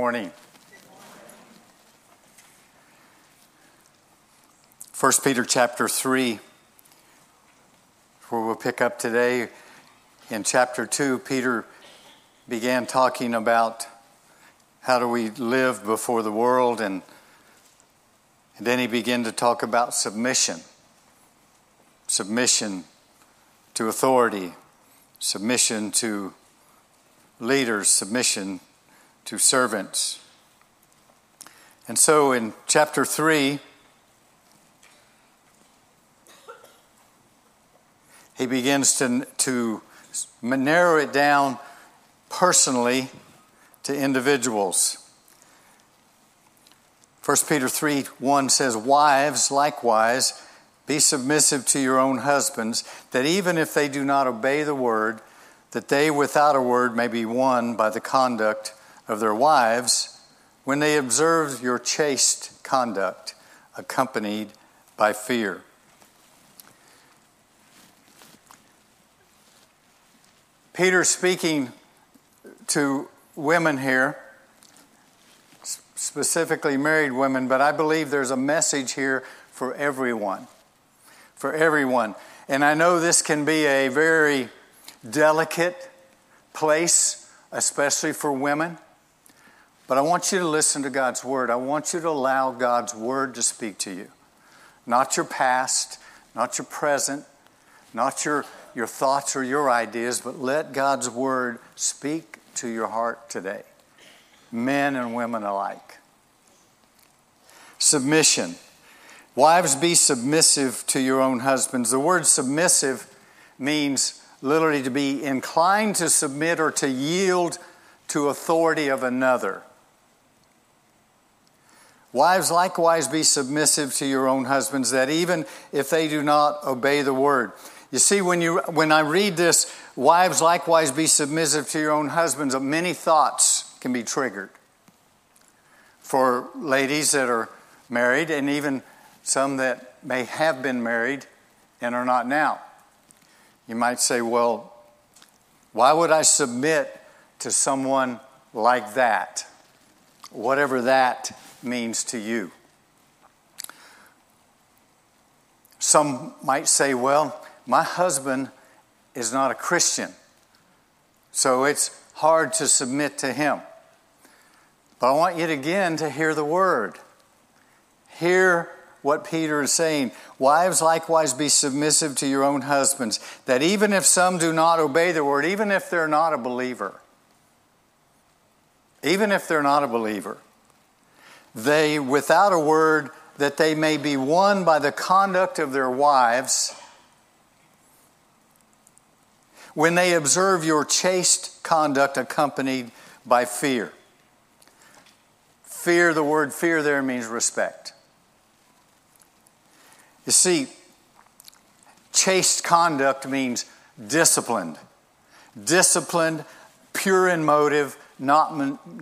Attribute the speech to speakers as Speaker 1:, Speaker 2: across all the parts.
Speaker 1: morning. 1 Peter chapter 3, where we'll pick up today. In chapter 2, Peter began talking about how do we live before the world, and then he began to talk about submission. Submission to authority, submission to leaders, submission to servants. And so in chapter 3, he begins to narrow it down personally to individuals. 1 Peter 3:1 says, "Wives, likewise, be submissive to your own husbands, that even if they do not obey the word, that they without a word may be won by the conduct of their wives, when they observe your chaste conduct, accompanied by fear." Peter's speaking to women here, specifically married women, but I believe there's a message here for everyone. For everyone. And I know this can be a very delicate place, especially for women. But I want you to listen to God's word. I want you to allow God's word to speak to you. Not your past, not your present, not your thoughts or your ideas, but let God's word speak to your heart today. Men and women alike. Submission. Wives, be submissive to your own husbands. The word submissive means literally to be inclined to submit or to yield to authority of another. Wives, likewise, be submissive to your own husbands, that even if they do not obey the word. You see, when I read this, wives, likewise, be submissive to your own husbands, many thoughts can be triggered. For ladies that are married, and even some that may have been married and are not now. You might say, well, why would I submit to someone like that? Whatever that means to you. Some might say, well, my husband is not a Christian, so it's hard to submit to him. But I want you again to hear the word. Hear what Peter is saying. Wives, likewise, be submissive to your own husbands, that even if some do not obey the word, even if they're not a believer, they, without a word, that they may be won by the conduct of their wives, when they observe your chaste conduct accompanied by fear. Fear, the word fear there means respect. You see, chaste conduct means disciplined. Disciplined, pure in motive, not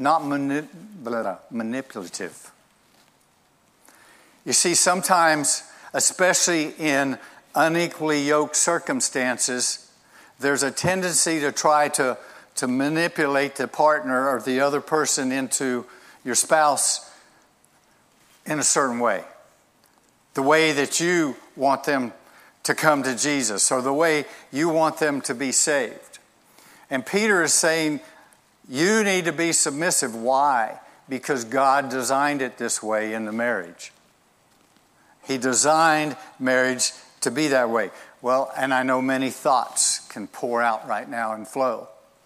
Speaker 1: manipulative. You see, sometimes, especially in unequally yoked circumstances, there's a tendency to try to manipulate the partner or the other person into your spouse in a certain way. The way that you want them to come to Jesus, or the way you want them to be saved. And Peter is saying, you need to be submissive. Why? Because God designed it this way in the marriage. He designed marriage to be that way. Well, and I know many thoughts can pour out right now and flow.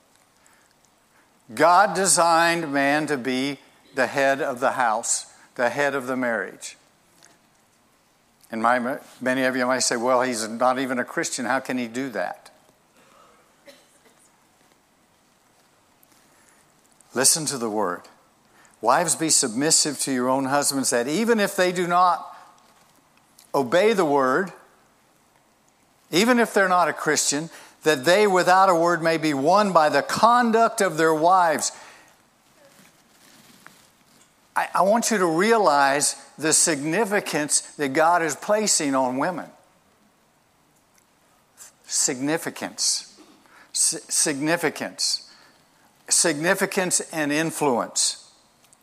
Speaker 1: God designed man to be the head of the house, the head of the marriage. And many of you might say, well, he's not even a Christian. How can he do that? Listen to the word. Wives, be submissive to your own husbands, that even if they do not obey the word, even if they're not a Christian, that they without a word may be won by the conduct of their wives. I want you to realize the significance that God is placing on women. Significance and influence.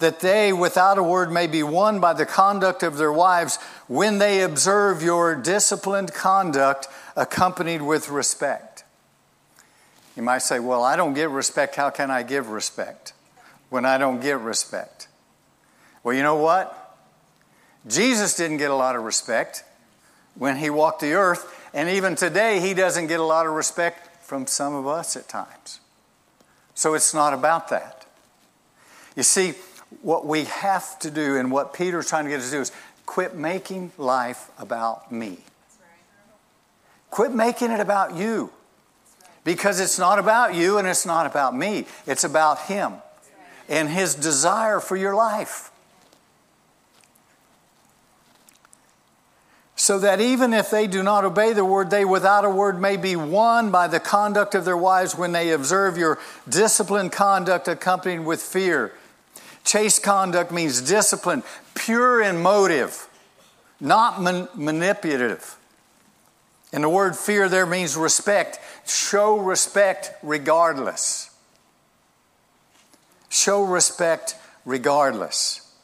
Speaker 1: that they without a word may be won by the conduct of their wives when they observe your disciplined conduct accompanied with respect. You might say, well, I don't get respect. How can I give respect when I don't get respect? Well, you know what? Jesus didn't get a lot of respect when he walked the earth. And even today, he doesn't get a lot of respect from some of us at times. So it's not about that. You see, what we have to do and what Peter's trying to get us to do is quit making life about me. Quit making it about you. Because it's not about you and it's not about me. It's about him and his desire for your life. So that even if they do not obey the word, they without a word may be won by the conduct of their wives when they observe your disciplined conduct accompanied with fear. Chaste conduct means discipline, pure in motive, not manipulative. And the word fear there means respect. Show respect regardless. Show respect regardless.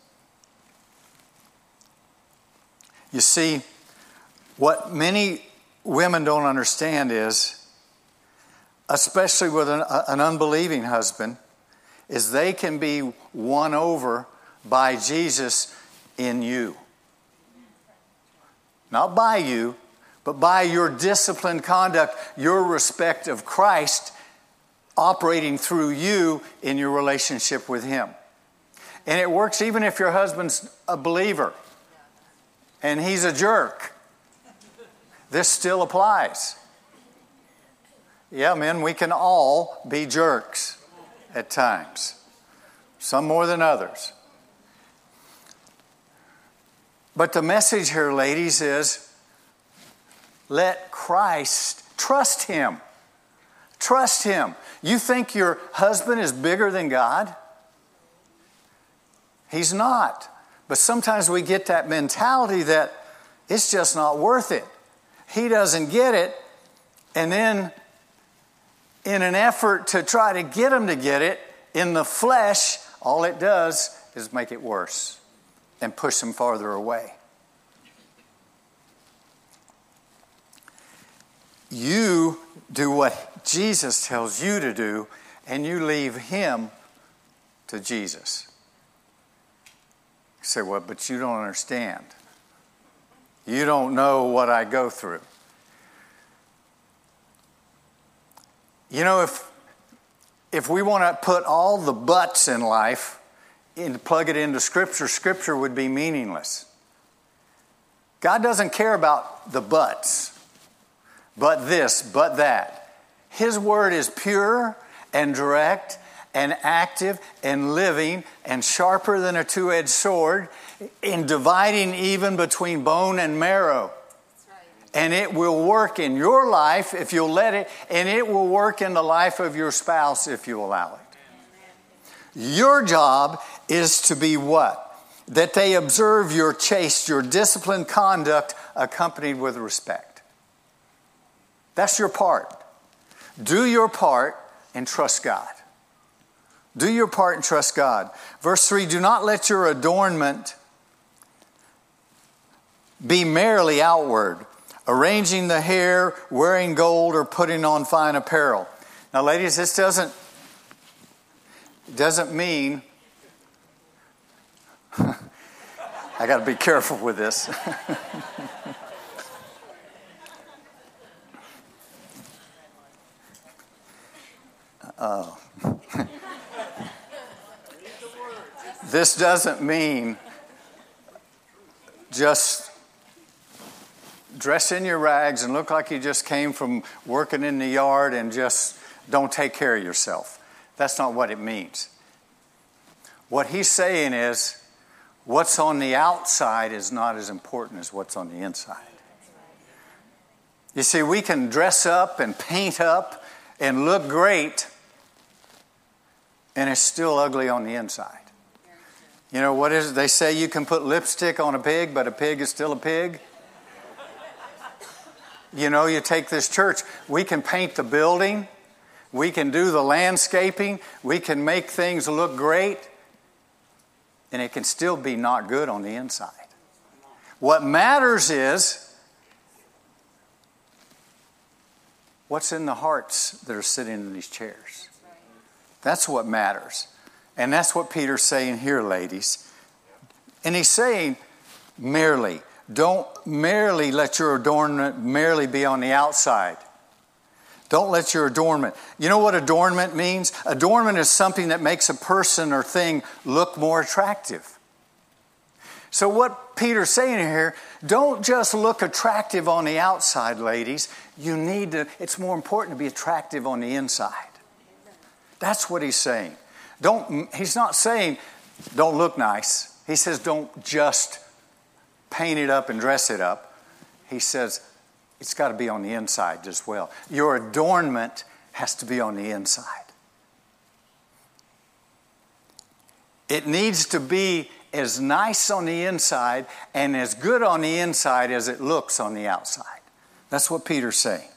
Speaker 1: You see, what many women don't understand is, especially with an unbelieving husband, is they can be won over by Jesus in you. Not by you, but by your disciplined conduct, your respect of Christ operating through you in your relationship with him. And it works even if your husband's a believer and he's a jerk. This still applies. Yeah, men, we can all be jerks at times. Some more than others. But the message here, ladies, is let Christ, trust him. Trust him. You think your husband is bigger than God? He's not. But sometimes we get that mentality that it's just not worth it. He doesn't get it. And then in an effort to try to get him to get it, in the flesh, all it does is make it worse and push him farther away. You do what Jesus tells you to do, and you leave him to Jesus. You say, well, but you don't understand. You don't know what I go through. You know, if we want to put all the buts in life and plug it into Scripture, Scripture would be meaningless. God doesn't care about the buts. But this, but that. His word is pure and direct and active and living and sharper than a two-edged sword, in dividing even between bone and marrow. And it will work in your life if you'll let it, and it will work in the life of your spouse if you allow it. Your job is to be what? That they observe your chaste, your disciplined conduct accompanied with respect. That's your part. Do your part and trust God. Do your part and trust God. Verse 3, do not let your adornment be merely outward, arranging the hair, wearing gold, or putting on fine apparel. Now, ladies, this doesn't mean... I got to be careful with this. This doesn't mean just dress in your rags and look like you just came from working in the yard and just don't take care of yourself. That's not what it means. What he's saying is what's on the outside is not as important as what's on the inside. You see, we can dress up and paint up and look great, and it's still ugly on the inside. You know, what is it? They say you can put lipstick on a pig, but a pig is still a pig. You know, you take this church, we can paint the building, we can do the landscaping, we can make things look great, and it can still be not good on the inside. What matters is what's in the hearts that are sitting in these chairs. That's what matters. And that's what Peter's saying here, ladies. And he's saying, merely. Don't merely let your adornment merely be on the outside. Don't let your adornment. You know what adornment means? Adornment is something that makes a person or thing look more attractive. So what Peter's saying here, don't just look attractive on the outside, ladies. It's more important to be attractive on the inside. That's what he's saying. He's not saying don't look nice. He says don't just paint it up and dress it up. He says it's got to be on the inside as well. Your adornment has to be on the inside. It needs to be as nice on the inside and as good on the inside as it looks on the outside. That's what Peter's saying.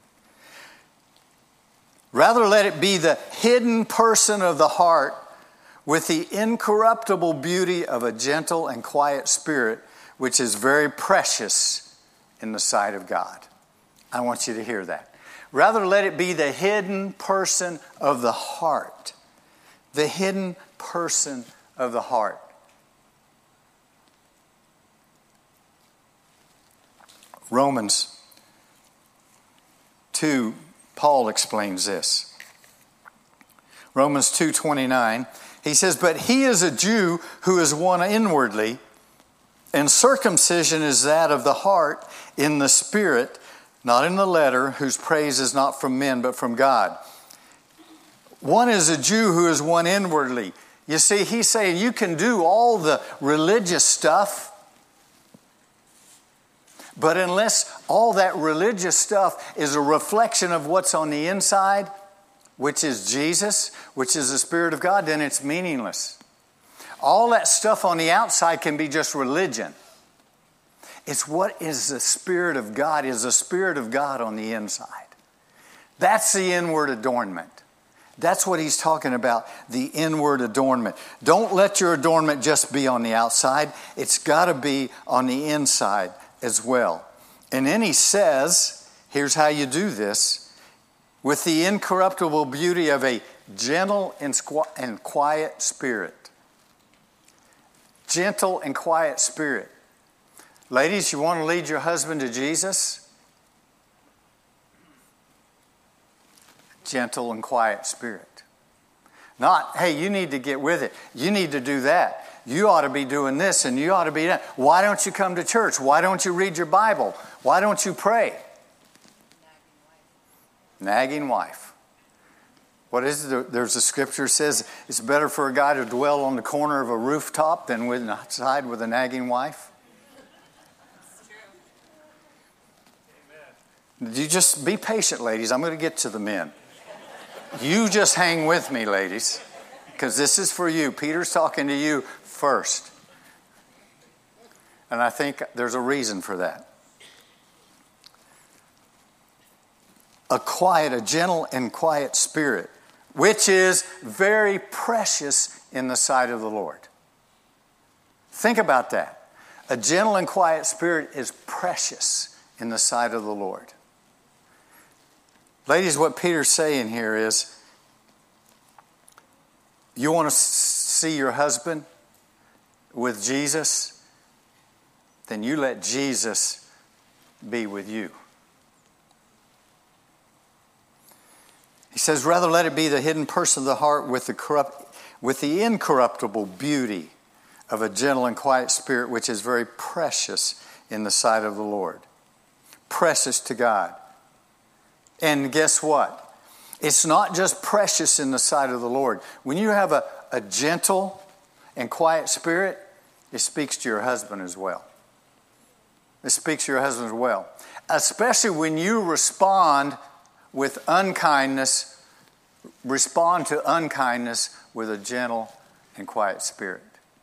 Speaker 1: Rather, let it be the hidden person of the heart with the incorruptible beauty of a gentle and quiet spirit, which is very precious in the sight of God. I want you to hear that. Rather, let it be the hidden person of the heart. The hidden person of the heart. Romans 2, Paul explains this. Romans 2:29, he says, "But he is a Jew who is one inwardly, and circumcision is that of the heart in the spirit, not in the letter, whose praise is not from men but from God." One is a Jew who is one inwardly. You see, he's saying you can do all the religious stuff, but unless all that religious stuff is a reflection of what's on the inside, which is Jesus, which is the Spirit of God, then it's meaningless. All that stuff on the outside can be just religion. It's what is the Spirit of God, is the Spirit of God on the inside. That's the inward adornment. That's what he's talking about, the inward adornment. Don't let your adornment just be on the outside. It's got to be on the inside as well. And then he says, here's how you do this: with the incorruptible beauty of a gentle and quiet spirit. Gentle and quiet spirit. Ladies, you want to lead your husband to Jesus? Gentle and quiet spirit. Not, hey, you need to get with it. You need to do that. You ought to be doing this and you ought to be that. Why don't you come to church? Why don't you read your Bible? Why don't you pray? Nagging wife. What is it? There's a scripture that says it's better for a guy to dwell on the corner of a rooftop than outside with a nagging wife.
Speaker 2: That's true.
Speaker 1: You just be patient, ladies. I'm going to get to the men. You just hang with me, ladies, because this is for you. Peter's talking to you first. And I think there's a reason for that. A gentle and quiet spirit, which is very precious in the sight of the Lord. Think about that. A gentle and quiet spirit is precious in the sight of the Lord. Ladies, what Peter's saying here is, you want to see your husband with Jesus, then you let Jesus be with you. He says, rather let it be the hidden person of the heart with the incorruptible beauty of a gentle and quiet spirit, which is very precious in the sight of the Lord. Precious to God. And guess what? It's not just precious in the sight of the Lord. When you have a gentle and quiet spirit, it speaks to your husband as well. It speaks to your husband as well. Especially when you respond with unkindness, respond to unkindness with a gentle and quiet spirit.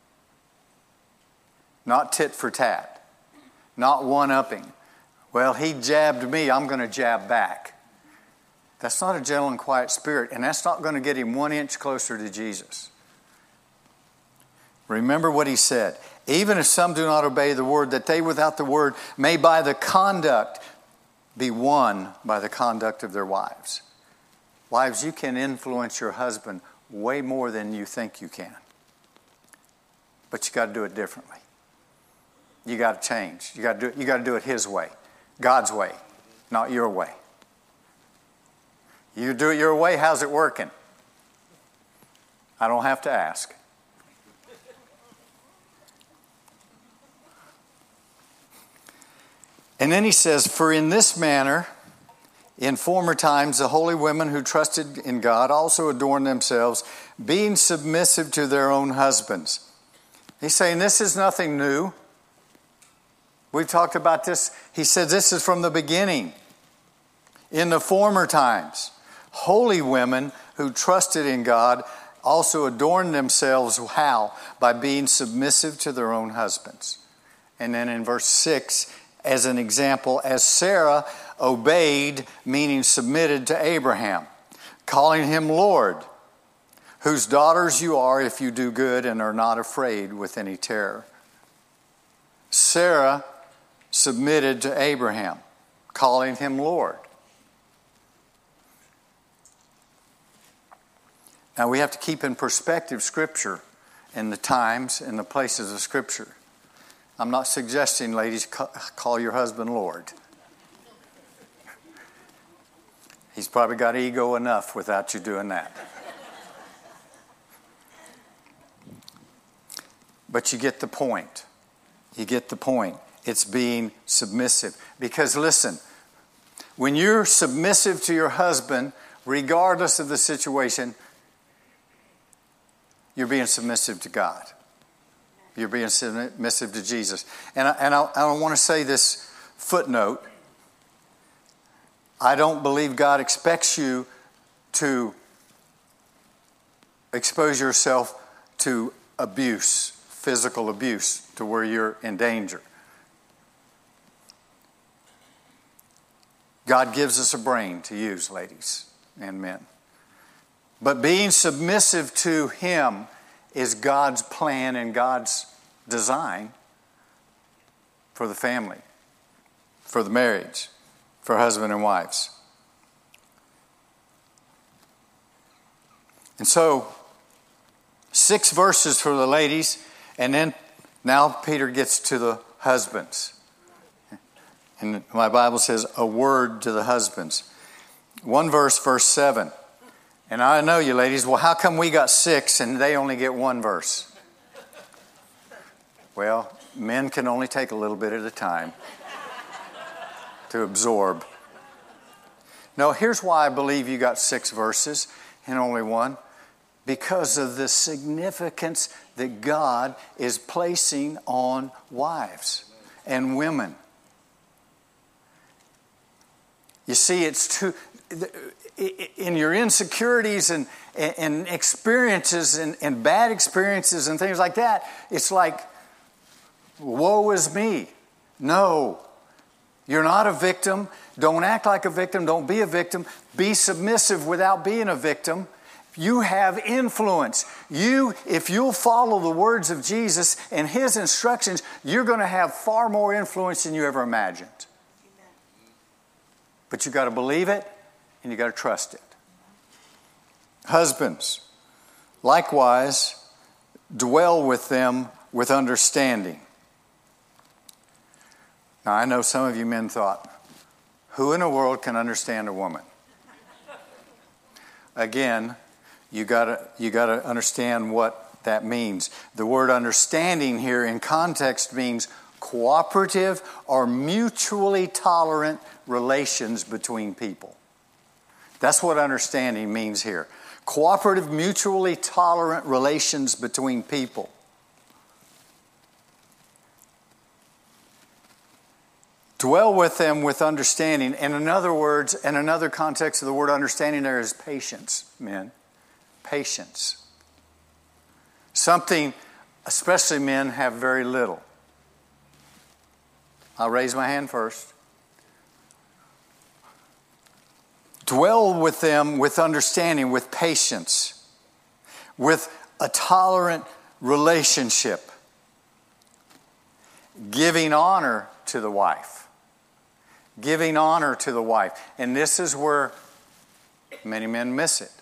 Speaker 1: Not tit for tat. Not one-upping. Well, he jabbed me, I'm going to jab back. That's not a gentle and quiet spirit, and that's not going to get him 1 inch closer to Jesus. Remember what he said. Even if some do not obey the word, that they without the word may by the conduct be won by the conduct of their wives. Wives, you can influence your husband way more than you think you can. But you got to do it differently. You got to change. You got to do it his way, God's way, not your way. You do it your way, how's it working? I don't have to ask. And then he says, for in this manner, in former times, the holy women who trusted in God also adorned themselves, being submissive to their own husbands. He's saying this is nothing new. We've talked about this. He said this is from the beginning. In the former times, holy women who trusted in God also adorned themselves, how? By being submissive to their own husbands. And then in verse 6, as an example, as Sarah obeyed, meaning submitted to Abraham, calling him Lord, whose daughters you are if you do good and are not afraid with any terror. Sarah submitted to Abraham, calling him Lord. Now we have to keep in perspective Scripture and the times and the places of Scripture. I'm not suggesting, ladies, call your husband Lord. He's probably got ego enough without you doing that. But you get the point. You get the point. It's being submissive. Because listen, when you're submissive to your husband, regardless of the situation, you're being submissive to God. You're being submissive to Jesus. And I want to say this footnote. I don't believe God expects you to expose yourself to abuse, physical abuse, to where you're in danger. God gives us a brain to use, ladies and men. But being submissive to Him is God's plan and God's design for the family, for the marriage, for husband and wives. And so, 6 verses for the ladies, and then now Peter gets to the husbands. And my Bible says, a word to the husbands. 1 verse, verse 7. And I know you ladies, well, how come we got 6 and they only get 1 verse? Well, men can only take a little bit at a time to absorb. No, here's why I believe you got 6 verses and only 1. Because of the significance that God is placing on wives and women. You see, it's too... in your insecurities and experiences and bad experiences and things like that, it's like, woe is me. No, you're not a victim. Don't act like a victim. Don't be a victim. Be submissive without being a victim. You have influence. If you'll follow the words of Jesus and His instructions, you're going to have far more influence than you ever imagined. Amen. But you got to believe it. And you got to trust it. Husbands, likewise, dwell with them with understanding. Now, I know some of you men thought, who in the world can understand a woman? Again, you got to understand what that means. The word understanding here in context means cooperative or mutually tolerant relations between people. That's what understanding means here. Cooperative, mutually tolerant relations between people. Dwell with them with understanding. And in other words, and another context of the word understanding there is patience, men. Patience. Something, especially men, have very little. I'll raise my hand first. Dwell with them with understanding, with patience, with a tolerant relationship. Giving honor to the wife. Giving honor to the wife. And this is where many men miss it.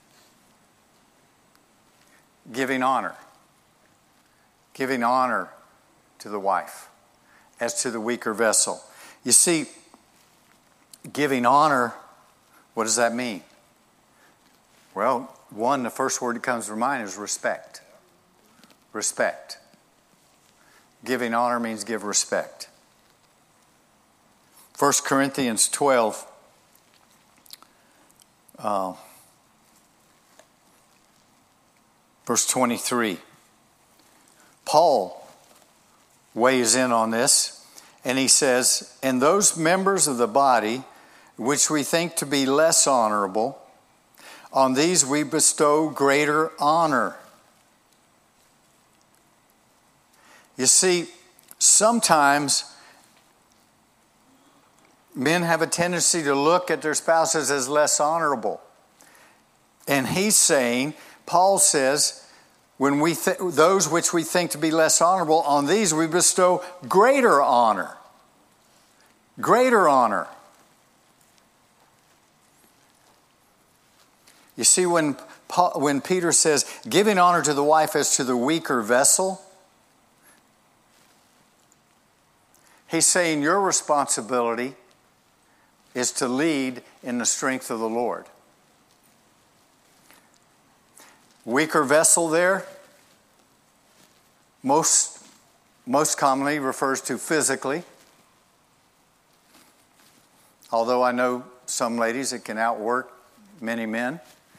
Speaker 1: Giving honor. Giving honor to the wife as to the weaker vessel. You see, giving honor, what does that mean? Well, the first word that comes to mind is respect. Respect. Giving honor means give respect. 1 Corinthians 12, verse 23. Paul weighs in on this, and he says, "And those members of the body which we think to be less honorable, on these we bestow greater honor." You see, sometimes men have a tendency to look at their spouses as less honorable. And he's saying, Paul says, when those which we think to be less honorable, on these we bestow greater honor. Greater honor. You see, when Peter says, giving honor to the wife as to the weaker vessel, he's saying your responsibility is to lead in the strength of the Lord. Weaker vessel there, most commonly refers to physically. Although I know some ladies that can outwork many men.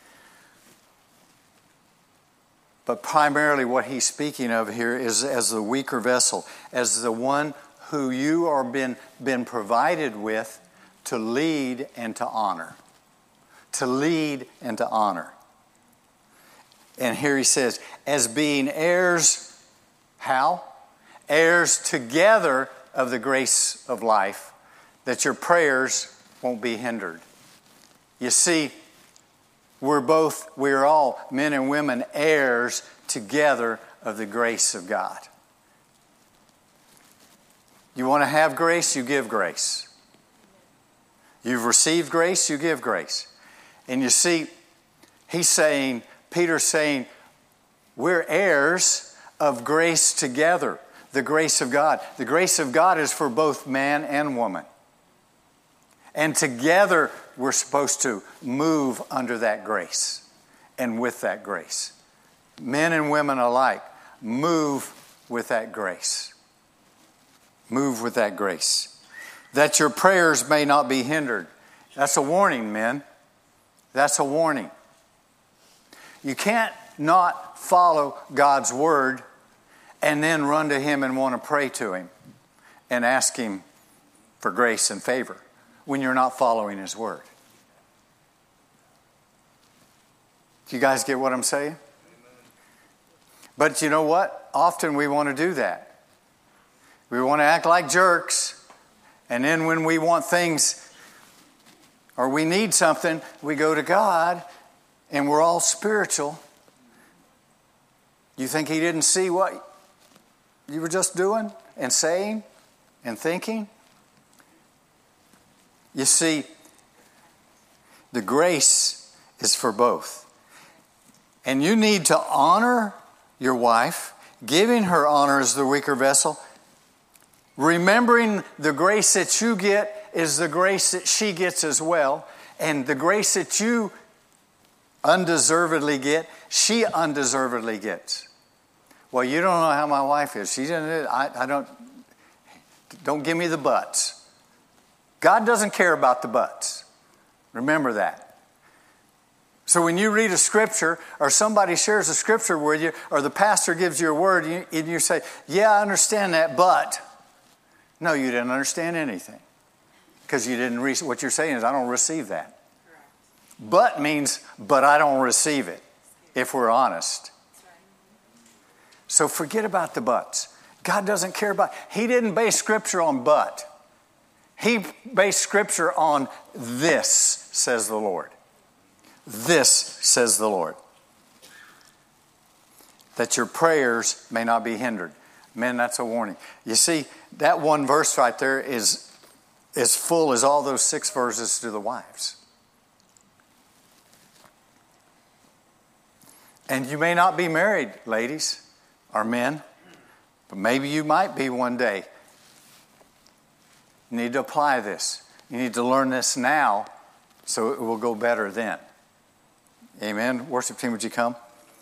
Speaker 1: But primarily what he's speaking of here is as the weaker vessel, as the one who you are been provided with to lead and to honor. To lead and to honor. And here he says, as being heirs, how? Heirs together of the grace of life, that your prayers won't be hindered. You see, we're all men and women heirs together of the grace of God. You want to have grace, you give grace. You've received grace, you give grace. And you see, Peter's saying, we're heirs of grace together, the grace of God. The grace of God is for both man and woman. And together we're supposed to move under that grace and with that grace. Men and women alike, move with that grace. Move with that grace. That your prayers may not be hindered. That's a warning, men. That's a warning. You can't not follow God's word and then run to Him and want to pray to Him and ask Him for grace and favor when you're not following His word. Do you guys get what I'm saying? But you know what? Often we want to do that. We want to act like jerks. And then when we want things or we need something, we go to God and we're all spiritual. You think He didn't see what you were just doing and saying and thinking? You see, the grace is for both. And you need to honor your wife, giving her honor as the weaker vessel. Remembering the grace that you get is the grace that she gets as well. And the grace that you undeservedly get, she undeservedly gets. Well, you don't know how my wife is. She didn't. Don't give me the buts. God doesn't care about the buts. Remember that. So when you read a scripture or somebody shares a scripture with you or the pastor gives you a word and you say, yeah, I understand that, but... No, you didn't understand anything. Because you didn't what you're saying is, I don't receive that. Correct. But means, but I don't receive it, if we're honest. Right. So forget about the buts. God doesn't care about, He didn't base Scripture on but. He based Scripture on this, says the Lord. This, says the Lord. that your prayers may not be hindered. Men, that's a warning. You see, that one verse right there is as full as all those 6 verses to the wives. And you may not be married, ladies or men, but maybe you might be one day. You need to apply this. You need to learn this now so it will go better then. Amen. Worship team, would you come?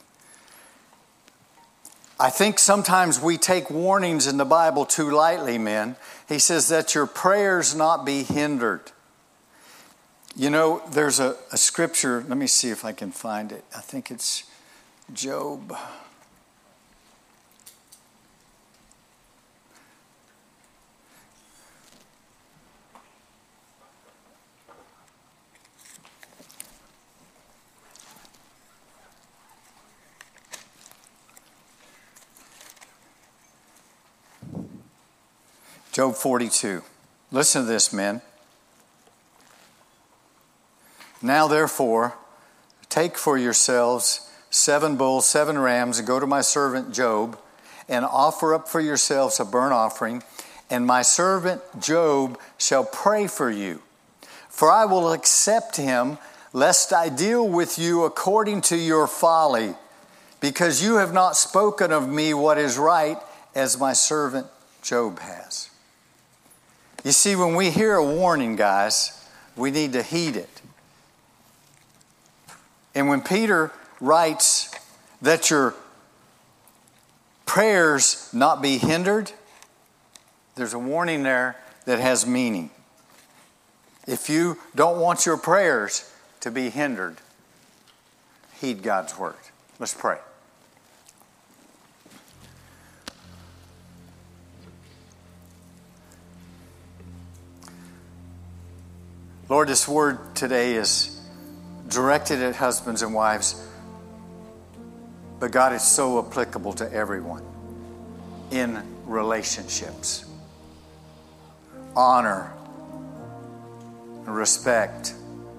Speaker 1: I think sometimes we take warnings in the Bible too lightly, men. He says that your prayers not be hindered. You know, there's a scripture. Let me see if I can find it. I think it's Job. Job 42. Listen to this, men. Now, therefore, take for yourselves 7 bulls, 7 rams, and go to my servant Job, and offer up for yourselves a burnt offering, and my servant Job shall pray for you. For I will accept him, lest I deal with you according to your folly, because you have not spoken of me what is right, as my servant Job has. You see, when we hear a warning, guys, we need to heed it. And when Peter writes that your prayers not be hindered, there's a warning there that has meaning. If you don't want your prayers to be hindered, heed God's word. Let's pray. Lord, this word today is directed at husbands and wives, but God, it's so applicable to everyone in relationships. Honor, respect,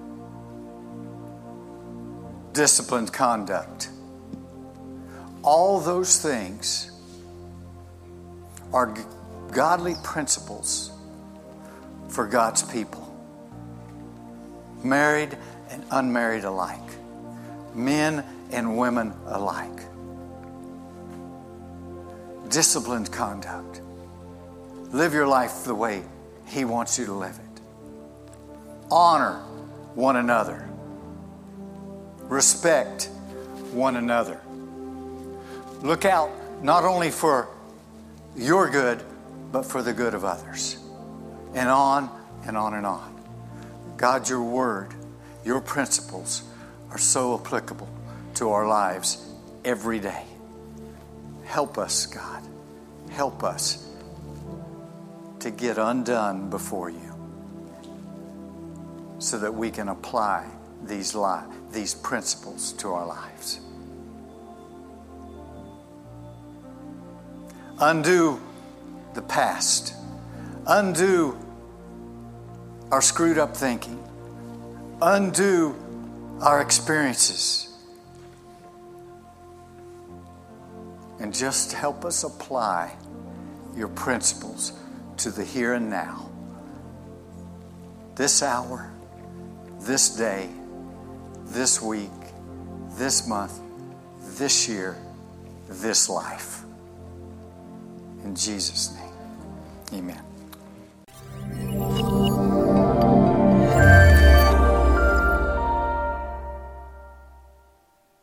Speaker 1: disciplined conduct. All those things are godly principles for God's people. Married and unmarried alike. Men and women alike. Disciplined conduct. Live your life the way He wants you to live it. Honor one another. Respect one another. Look out not only for your good, but for the good of others. And on and on and on. God, your word, your principles are so applicable to our lives every day. Help us, God. Help us to get undone before you so that we can apply these principles to our lives. Undo the past. Undo our screwed up thinking. Undo our experiences. And just help us apply your principles to the here and now. This hour, this day, this week, this month, this year, this life. In Jesus' name, amen.